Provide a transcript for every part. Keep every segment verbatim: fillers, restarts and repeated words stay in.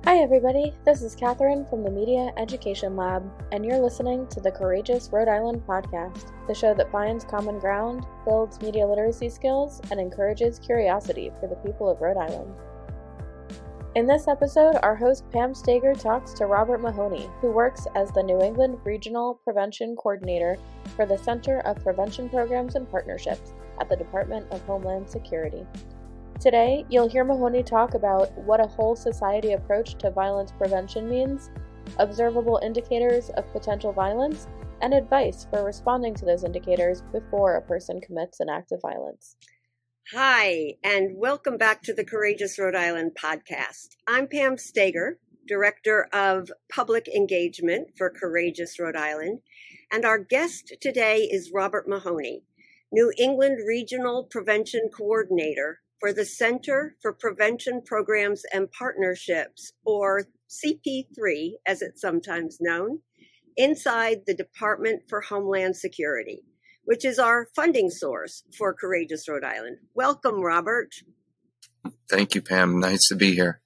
Hi everybody, this is Catherine from the Media Education Lab, and you're listening to the Courageous Rhode Island podcast, the show that finds common ground, builds media literacy skills, and encourages curiosity for the people of Rhode Island. In this episode, our host Pam Stager talks to Robert Mahoney, who works as the New England Regional Prevention Coordinator for the Center of Prevention Programs and Partnerships at the Department of Homeland Security. Today, you'll hear Mahoney talk about what a whole society approach to violence prevention means, observable indicators of potential violence, and advice for responding to those indicators before a person commits an act of violence. Hi, and welcome back to the Courageous Rhode Island podcast. I'm Pam Stager, Director of Public Engagement for Courageous Rhode Island, and our guest today is Robert Mahoney, New England Regional Prevention Coordinator for the Center for Prevention Programs and Partnerships, or C P three, as it's sometimes known, inside the Department for Homeland Security, which is our funding source for Courageous Rhode Island. Welcome, Robert. Thank you, Pam. Nice to be here.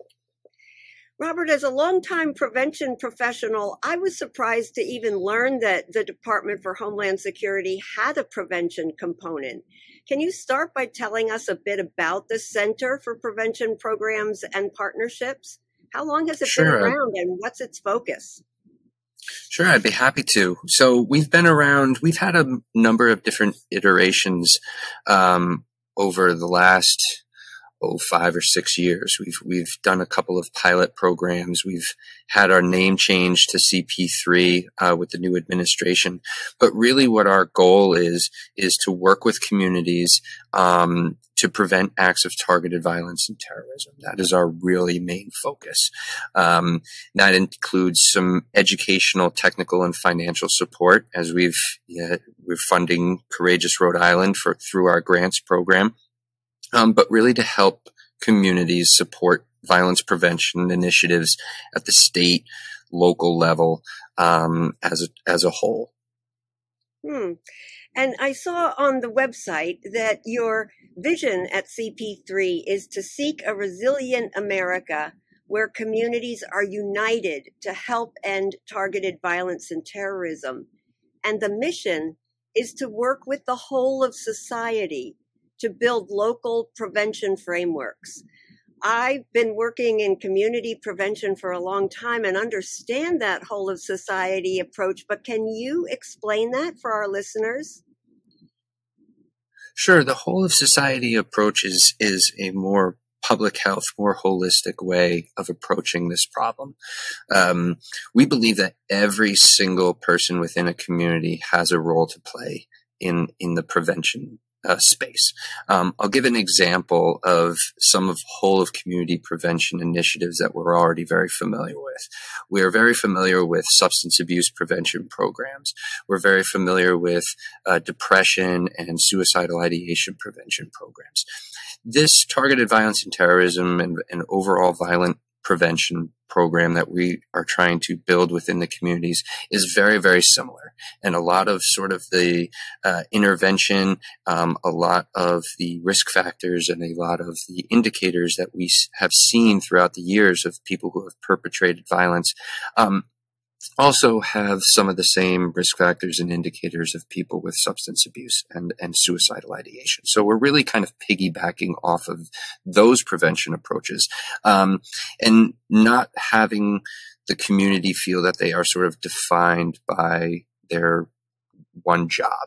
Robert, as a longtime prevention professional, I was surprised to even learn that the Department for Homeland Security had a prevention component. Can you start by telling us a bit about the Center for Prevention Programs and Partnerships? How long has it Sure. been around and what's its focus? Sure, I'd be happy to. So we've been around, we've had a number of different iterations um, over the last oh, five or six years. We've we've done a couple of pilot programs. We've had our name changed to C P three uh, with the new administration. But really what our goal is, is to work with communities um, to prevent acts of targeted violence and terrorism. That is our really main focus. Um, that includes some educational, technical, and financial support as we've, yeah, we're funding Courageous Rhode Island for through our grants program. Um, but really to help communities support violence prevention initiatives at the state, local level, um, as a, as a whole. Hmm. And I saw on the website that your vision at C P three is to seek a resilient America where communities are united to help end targeted violence and terrorism. And the mission is to work with the whole of society to build local prevention frameworks. I've been working in community prevention for a long time and understand that whole of society approach, but can you explain that for our listeners? Sure. The whole of society approach is, is a more public health, more holistic way of approaching this problem. Um, we believe that every single person within a community has a role to play in, in the prevention Uh, space. Um, I'll give an example of some of whole of community prevention initiatives that we're already very familiar with. We are very familiar with substance abuse prevention programs. We're very familiar with uh, depression and suicidal ideation prevention programs. This targeted violence and terrorism and, and overall violent prevention program that we are trying to build within the communities is very, very similar. And a lot of sort of the uh, intervention, um, a lot of the risk factors, and a lot of the indicators that we have seen throughout the years of people who have perpetrated violence um, also have some of the same risk factors and indicators of people with substance abuse and, and suicidal ideation. So we're really kind of piggybacking off of those prevention approaches, um, and not having the community feel that they are sort of defined by their one job.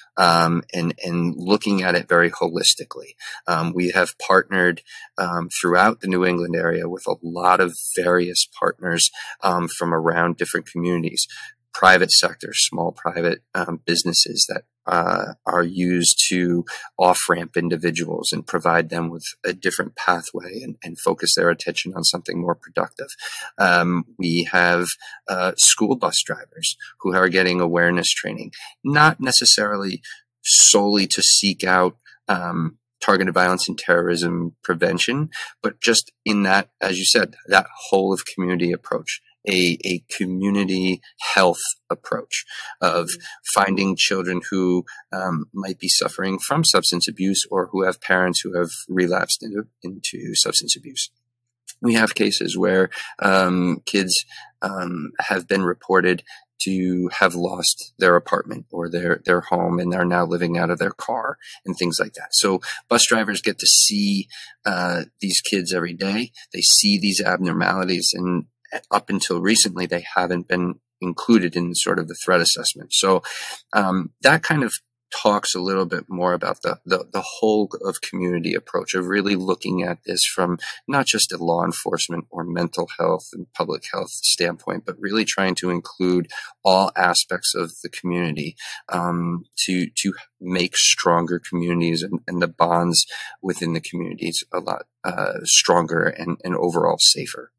Um, and, and looking at it very holistically. Um, we have partnered um, throughout the New England area with a lot of various partners um, from around different communities, private sector, small private um, businesses that uh, are used to off-ramp individuals and provide them with a different pathway and, and focus their attention on something more productive. Um, we have uh, school bus drivers who are getting awareness training, not necessarily solely to seek out um, targeted violence and terrorism prevention, but just in that, as you said, that whole of community approach. A, a community health approach of finding children who um, might be suffering from substance abuse or who have parents who have relapsed into, into substance abuse. We have cases where um, kids um, have been reported to have lost their apartment or their, their home, and they're now living out of their car and things like that. So bus drivers get to see uh, these kids every day. They see these abnormalities, and up until recently, they haven't been included in sort of the threat assessment. So um, that kind of talks a little bit more about the, the, the whole of community approach of really looking at this from not just a law enforcement or mental health and public health standpoint, but really trying to include all aspects of the community um, to to make stronger communities and, and the bonds within the communities a lot uh, stronger and, and overall safer.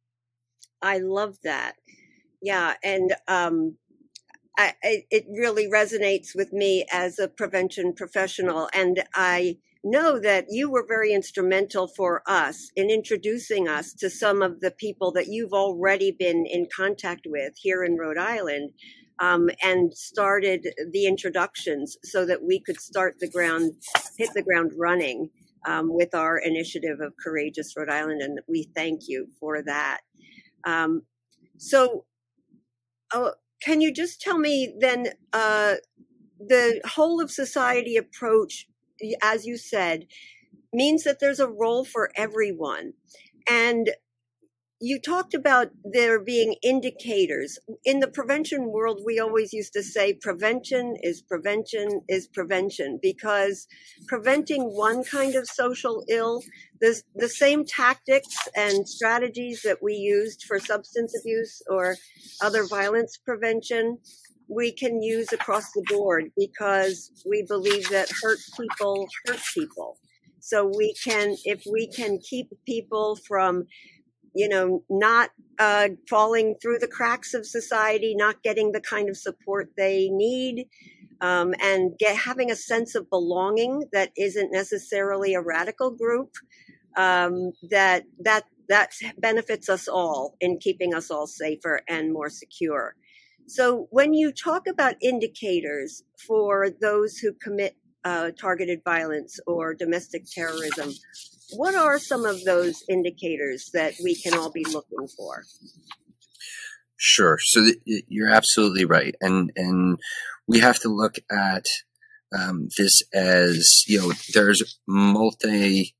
I love that. Yeah, and um I, it really resonates with me as a prevention professional. And I know that you were very instrumental for us in introducing us to some of the people that you've already been in contact with here in Rhode Island, um, and started the introductions so that we could start the ground, hit the ground running um, with our initiative of Courageous Rhode Island. And we thank you for that. Um, so, oh, can you just tell me then, uh, the whole of society approach, as you said, means that there's a role for everyone. And you talked about there being indicators. In the prevention world, we always used to say prevention is prevention is prevention, because preventing one kind of social ill, the, the same tactics and strategies that we used for substance abuse or other violence prevention, we can use across the board, because we believe that hurt people hurt people. So we can, if we can keep people from you know, not uh, falling through the cracks of society, not getting the kind of support they need, um, and get, having a sense of belonging that isn't necessarily a radical group, um, that that that benefits us all in keeping us all safer and more secure. So when you talk about indicators for those who commit uh, targeted violence or domestic terrorism, what are some of those indicators that we can all be looking for? Sure. So th- you're absolutely right. And, and we have to look at um, this as, you know, there's multi-faceted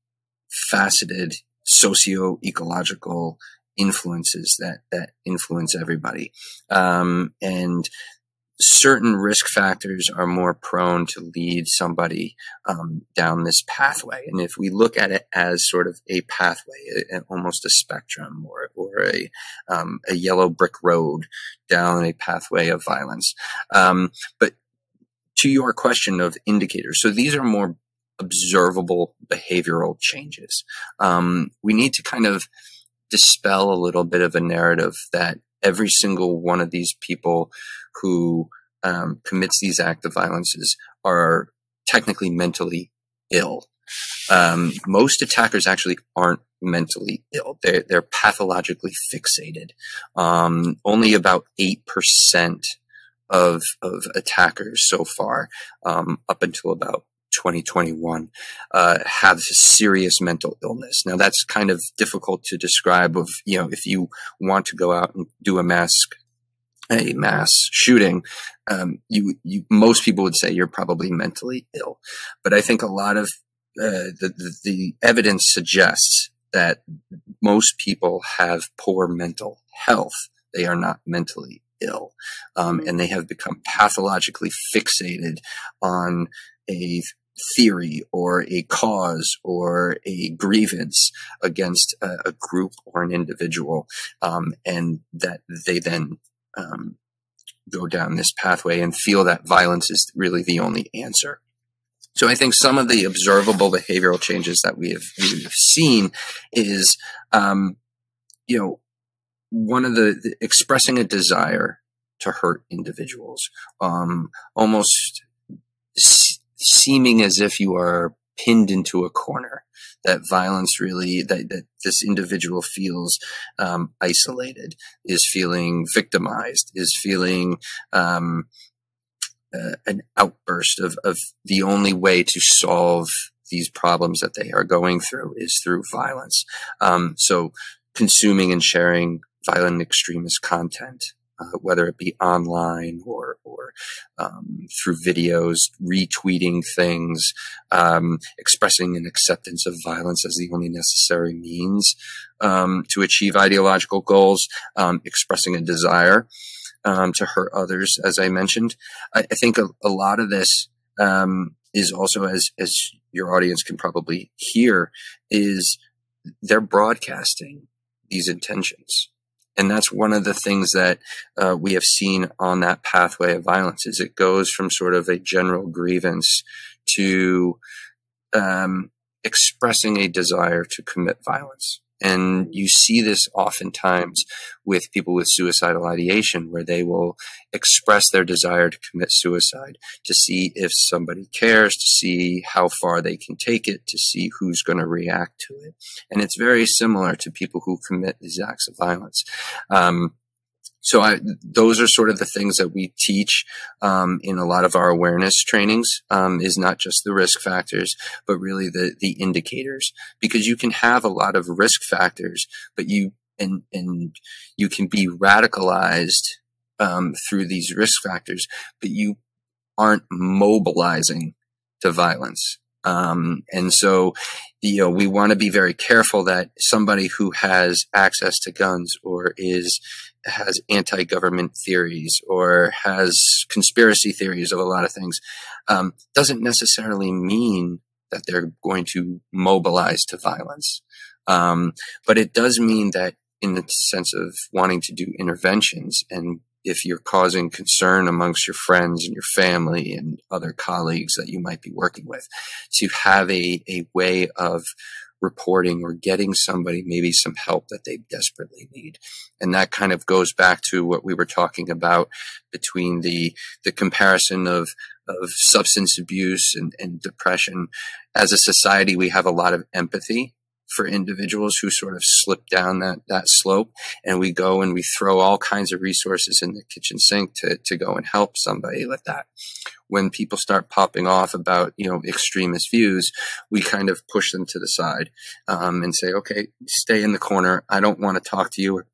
socio-ecological influences that, that influence everybody. Um, and certain risk factors are more prone to lead somebody um, down this pathway. And if we look at it as sort of a pathway, a, a, almost a spectrum or, or a, um, a yellow brick road down a pathway of violence. Um, but to your question of indicators, so these are more observable behavioral changes. Um, we need to kind of dispel a little bit of a narrative that every single one of these people who um, commits these acts of violences are technically mentally ill. Um, most attackers actually aren't mentally ill. They're, they're pathologically fixated. Um, only about eight percent of, of attackers so far, um, up until about twenty twenty-one, uh, have serious mental illness. Now that's kind of difficult to describe of, you know, if you want to go out and do a mass, a mass shooting, um, you, you, most people would say you're probably mentally ill. But I think a lot of, uh, the, the, the evidence suggests that most people have poor mental health. They are not mentally ill. Um, and they have become pathologically fixated on a theory or a cause or a grievance against a, a group or an individual, um, and that they then um, go down this pathway and feel that violence is really the only answer. So I think some of the observable behavioral changes that we have, we have seen is, um, you know, one of the, the expressing a desire to hurt individuals, um, almost seeming as if you are pinned into a corner, that violence really, that, that this individual feels um, isolated, is feeling victimized, is feeling um, uh, an outburst of, of the only way to solve these problems that they are going through is through violence. Um, so consuming and sharing violent extremist content, uh, whether it be online or, or um, through videos, retweeting things, um, expressing an acceptance of violence as the only necessary means um, to achieve ideological goals, um, expressing a desire um, to hurt others, as I mentioned. I, I think a, a lot of this um, is also, as as your audience can probably hear, is they're broadcasting these intentions. And that's one of the things that uh, we have seen on that pathway of violence, is it goes from sort of a general grievance to um, expressing a desire to commit violence. And you see this oftentimes with people with suicidal ideation, where they will express their desire to commit suicide to see if somebody cares, to see how far they can take it, to see who's going to react to it. And it's very similar to people who commit these acts of violence. Um, So I, those are sort of the things that we teach um, in a lot of our awareness trainings, um, is not just the risk factors, but really the the indicators. Because you can have a lot of risk factors, but you and and you can be radicalized um, through these risk factors, but you aren't mobilizing to violence. Um, and so, you know, we want to be very careful that somebody who has access to guns or is, has anti-government theories or has conspiracy theories of a lot of things, um, doesn't necessarily mean that they're going to mobilize to violence. Um, but it does mean that in the sense of wanting to do interventions, and if you're causing concern amongst your friends and your family and other colleagues that you might be working with, to have a, a way of reporting or getting somebody maybe some help that they desperately need. And that kind of goes back to what we were talking about between the, the comparison of, of substance abuse and, and depression. As a society, we have a lot of empathy for individuals who sort of slip down that, that slope, and we go and we throw all kinds of resources in the kitchen sink to, to go and help somebody like that. When people start popping off about, you know, extremist views, we kind of push them to the side, um, and say, okay, stay in the corner. I don't want to talk to you.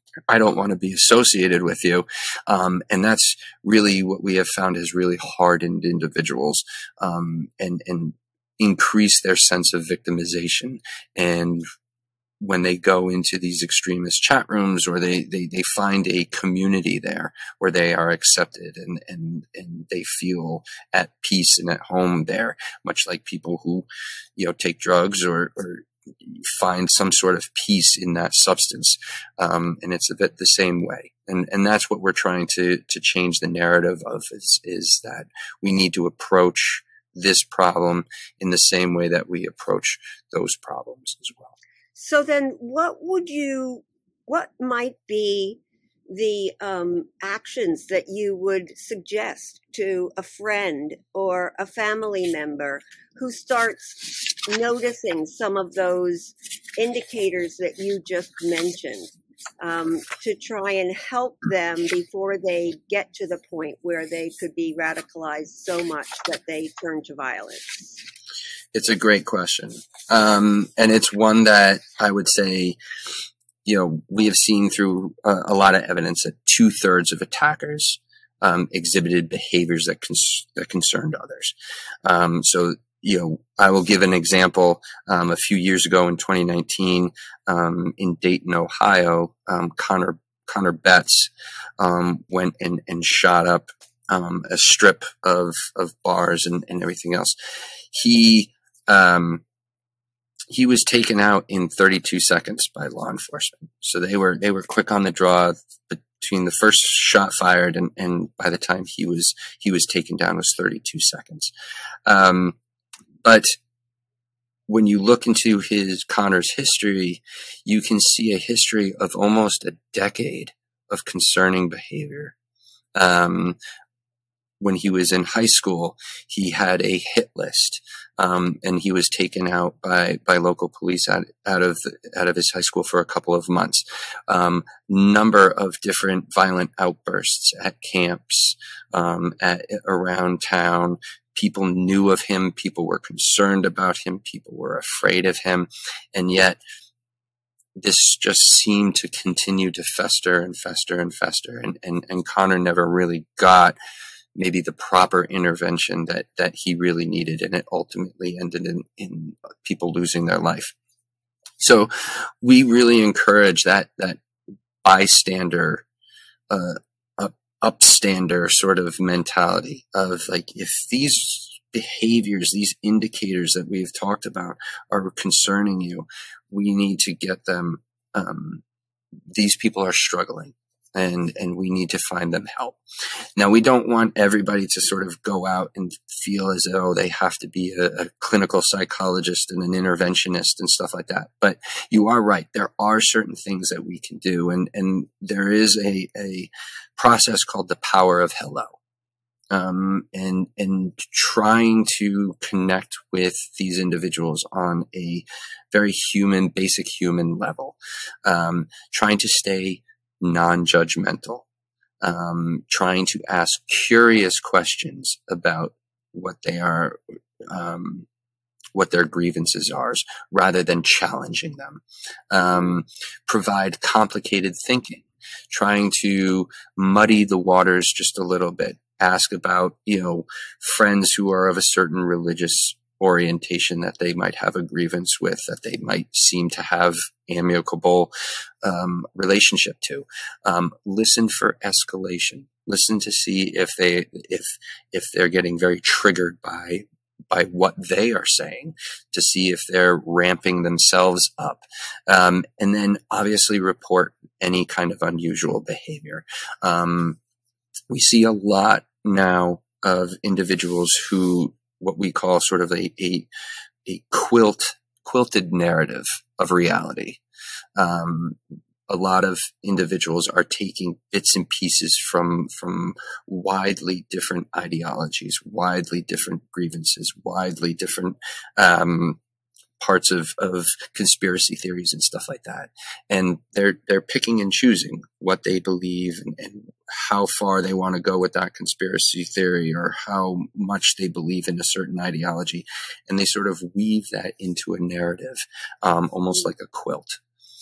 I don't want to be associated with you. Um, and that's really what we have found has really hardened individuals, um, and, and, increase their sense of victimization. And when they go into these extremist chat rooms, or they, they, they find a community there where they are accepted and, and, and they feel at peace and at home there, much like people who, you know, take drugs or, or find some sort of peace in that substance. Um, and it's a bit the same way. And, and that's what we're trying to, to change the narrative of, is, is that we need to approach this problem in the same way that we approach those problems as well. So then what would you, what might be the um, actions that you would suggest to a friend or a family member who starts noticing some of those indicators that you just mentioned, um, to try and help them before they get to the point where they could be radicalized so much that they turn to violence? It's a great question. Um, and it's one that I would say, you know, we have seen through uh, a lot of evidence that two thirds of attackers um, exhibited behaviors that, cons- that concerned others. Um, so, you know, I will give an example. Um, a few years ago in twenty nineteen, um, in Dayton, Ohio, um, Connor, Connor Betts, um, went and, and shot up, um, a strip of, of bars and, and everything else. He, um, he was taken out in thirty-two seconds by law enforcement. So they were, they were quick on the draw between the first shot fired and, and by the time he was, he was taken down was thirty-two seconds. Um, But when you look into his Connor's history, you can see a history of almost a decade of concerning behavior. Um, when he was in high school, he had a hit list, um, and he was taken out by, by local police out, out of, out of his high school for a couple of months. Um, number of different violent outbursts at camps, um, at, around town. people knew of him, people were concerned about him, people were afraid of him, and yet this just seemed to continue to fester and fester and fester, and, and, and Connor never really got maybe the proper intervention that, that he really needed, and it ultimately ended in, in people losing their life. So we really encourage that, that bystander, uh, up, upstander sort of mentality of like, if these behaviors, these indicators that we've talked about are concerning you, we need to get them, um, these people are struggling. And, and we need to find them help. Now, we don't want everybody to sort of go out and feel as though they have to be a, a clinical psychologist and an interventionist and stuff like that. But you are right. There are certain things that we can do. And, and there is a, a process called the power of hello. Um, and, and trying to connect with these individuals on a very human, basic human level. Um, trying to stay non-judgmental, um, trying to ask curious questions about what they are, um, what their grievances are, rather than challenging them. Um, provide complicated thinking, trying to muddy the waters just a little bit. Ask about, you know, friends who are of a certain religious orientation that they might have a grievance with, that they might seem to have amicable um, relationship to. Um, listen for escalation. Listen to see if they if if they're getting very triggered by by what they are saying, to see if they're ramping themselves up, um, and then obviously report any kind of unusual behavior. Um, we see a lot now of individuals who, what we call sort of a, a, a quilt, quilted narrative of reality. Um, a lot of individuals are taking bits and pieces from, from widely different ideologies, widely different grievances, widely different, um, parts of, of conspiracy theories and stuff like that. And they're, they're picking and choosing what they believe and, and how far they want to go with that conspiracy theory, or how much they believe in a certain ideology. And they sort of weave that into a narrative, um, almost like a quilt.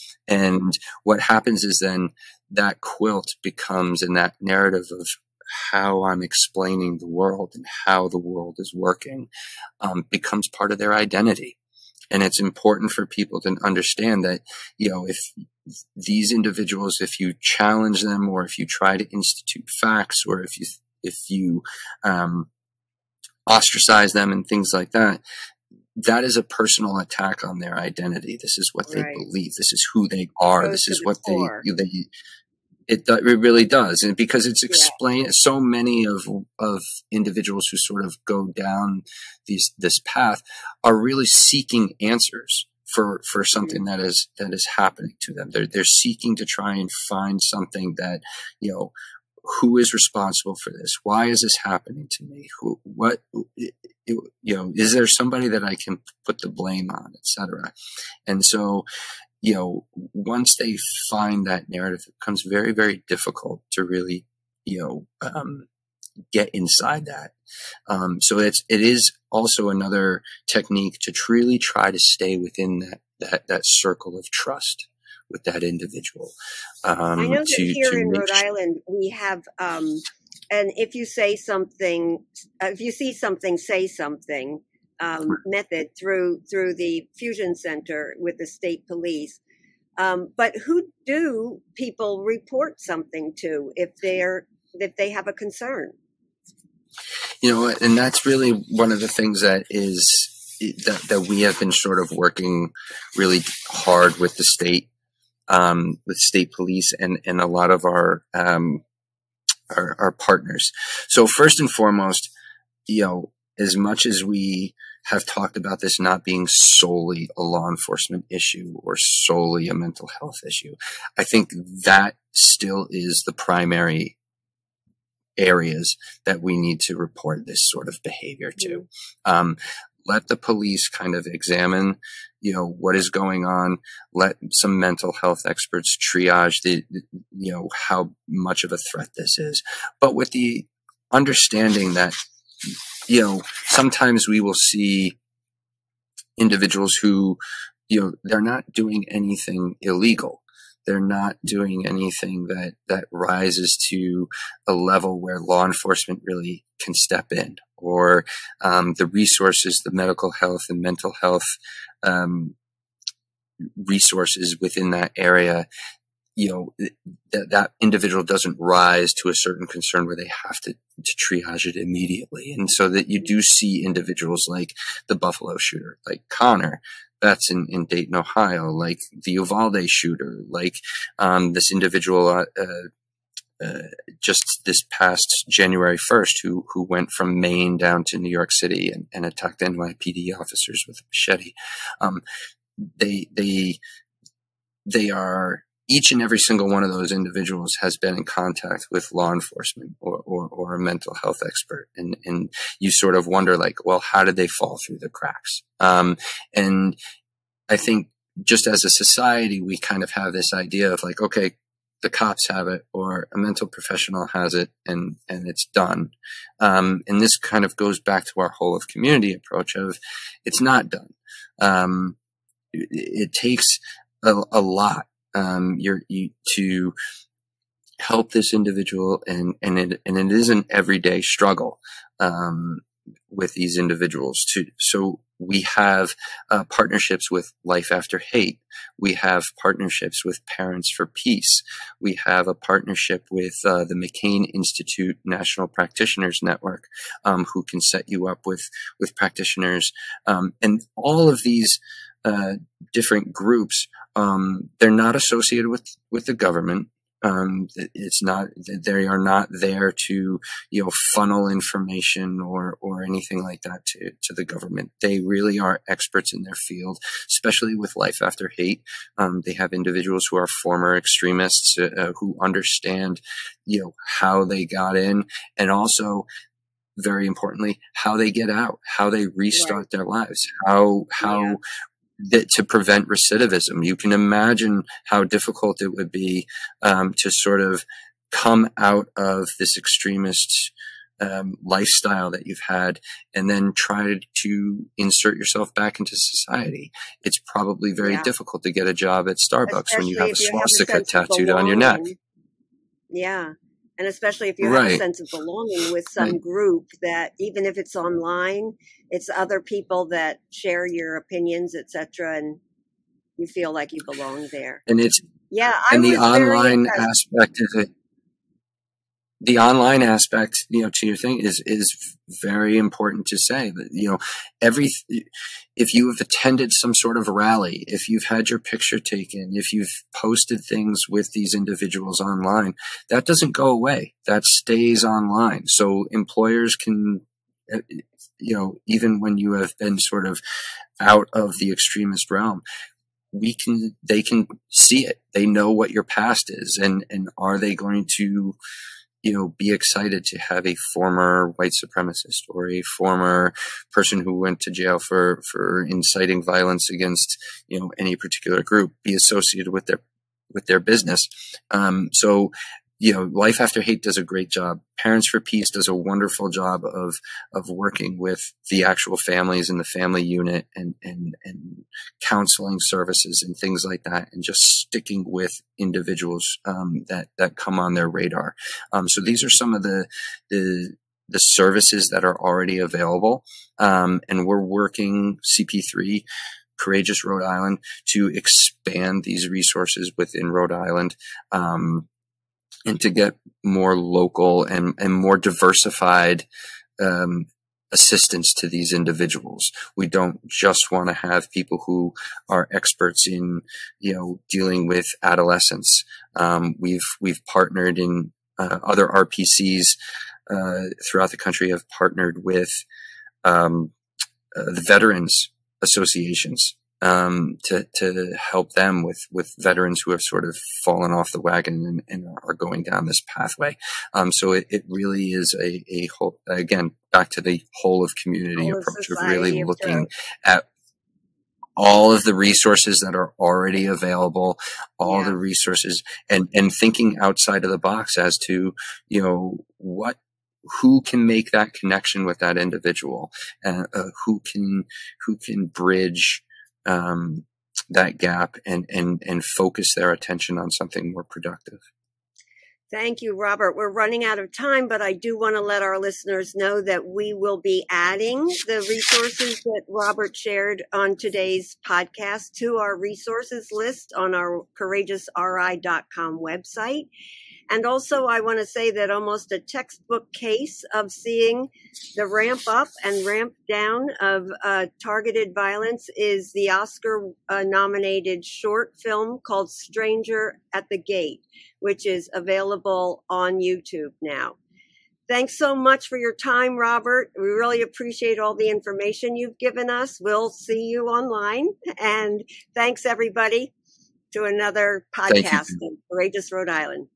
And what happens is then that quilt becomes, in that narrative of how I'm explaining the world and how the world is working, um, becomes part of their identity. And it's important for people to understand that, you know, if these individuals, if you challenge them, or if you try to institute facts, or if you, if you, um, ostracize them and things like that, that is a personal attack on their identity. This is what they right. believe. This is who they are. This is what they, they, It, it really does. And because it's explained, yeah. so many of, of individuals who sort of go down these, this path are really seeking answers for, for something mm-hmm. that is, that is happening to them. They're, they're seeking to try and find something that, you know, who is responsible for this? Why is this happening to me? Who, what, it, it, you know, is there somebody that I can put the blame on, et cetera? And so, you know, once they find that narrative, it becomes very, very difficult to really, you know, um, get inside that. Um, so it's, it is also another technique to truly try to stay within that, that, that circle of trust with that individual. Um, I know that to, here to in Rhode sure. Island, we have, um, and if you say something, uh, if you see something, say something, Um, method through through the Fusion Center with the state police. Um, but who do people report something to if they're if they have a concern? You know, and that's really one of the things that is that, that we have been sort of working really hard with the state, um, with state police and, and a lot of our, um, our, our partners. So first and foremost, you know, as much as we have talked about this not being solely a law enforcement issue or solely a mental health issue, I think that still is the primary areas that we need to report this sort of behavior to. Um, let the police kind of examine, you know, what is going on. Let some mental health experts triage the, you know, how much of a threat this is, but with the understanding that you know, sometimes we will see individuals who, you know, they're not doing anything illegal. They're not doing anything that, that rises to a level where law enforcement really can step in, or um, the resources, the medical health and mental health um, resources within that area, you know, that that individual doesn't rise to a certain concern where they have to, to triage it immediately. And so that you do see individuals like the Buffalo shooter, like Connor, that's in, in Dayton, Ohio, like the Uvalde shooter, like um, this individual uh, uh, uh, just this past January first who who went from Maine down to New York City and, and attacked N Y P D officers with a machete. Um, they they they are each and every single one of those individuals has been in contact with law enforcement or, or, or a mental health expert. And, and you sort of wonder, like, well, how did they fall through the cracks? Um, and I think just as a society, we kind of have this idea of like, okay, the cops have it or a mental professional has it and, and it's done. Um, and this kind of goes back to our whole of community approach of it's not done. Um, it, it takes a, a lot. Um, you're, you, to help this individual, and, and it, and it is an everyday struggle, um, with these individuals to, so we have, uh, partnerships with Life After Hate. We have partnerships with Parents for Peace. We have a partnership with, uh, the McCain Institute National Practitioners Network, um, who can set you up with, with practitioners. Um, and all of these, uh, different groups, um, they're not associated with, with the government. Um, it's not, they are not there to, you know, funnel information or, or anything like that to, to the government. They really are experts in their field, especially with Life After Hate. Um, they have individuals who are former extremists, uh, who understand, you know, how they got in, and also, very importantly, how they get out, how they restart right. their lives, how, how, yeah. that to prevent recidivism. You can imagine how difficult it would be um, to sort of come out of this extremist um, lifestyle that you've had and then try to insert yourself back into society. It's probably very yeah. difficult to get a job at Starbucks especially when you have a swastika have a tattooed on your neck. Yeah. And especially if you have right. a sense of belonging with some right. group that, even if it's online, it's other people that share your opinions, et cetera, and you feel like you belong there. And it's yeah, I and was the online aspect of it. The online aspect, you know, to your thing is, is very important to say that, you know, every, if you have attended some sort of rally, if you've had your picture taken, if you've posted things with these individuals online, that doesn't go away. That stays online. So employers can, you know, even when you have been sort of out of the extremist realm, we can, they can see it. They know what your past is, and, and are they going to, you know, be excited to have a former white supremacist or a former person who went to jail for, for inciting violence against, you know, any particular group be associated with their, with their business. Um, so, you know, Life After Hate does a great job. Parents for Peace does a wonderful job of, of working with the actual families in the family unit and, and, and counseling services and things like that, and just sticking with individuals, um, that, that come on their radar. Um, so these are some of the, the, the services that are already available. Um, and we're working C P three, Courageous Rhode Island, to expand these resources within Rhode Island. Um, and to get more local and, and more diversified um, assistance to these individuals. We don't just want to have people who are experts in, you know, dealing with adolescents. Um, we've we've partnered in uh, other R P Cs uh, throughout the country have partnered with um, uh, the veterans associations. Um, to, to help them with, with veterans who have sort of fallen off the wagon and, and are going down this pathway. Um, so it, it really is a, a whole, again, back to the whole of community whole approach of really looking at all of the resources that are already available, all yeah. the resources, and, and thinking outside of the box as to, you know, what, who can make that connection with that individual, uh, uh, who can who can bridge um, that gap and and and focus their attention on something more productive. Thank you, Robert. We're running out of time, but I do want to let our listeners know that we will be adding the resources that Robert shared on today's podcast to our resources list on our courageous R I dot com website. And also, I want to say that almost a textbook case of seeing the ramp up and ramp down of uh, targeted violence is the Oscar-nominated uh, short film called Stranger at the Gate, which is available on YouTube now. Thanks so much for your time, Robert. We really appreciate all the information you've given us. We'll see you online. And thanks, everybody, to another podcast in Courageous Rhode Island.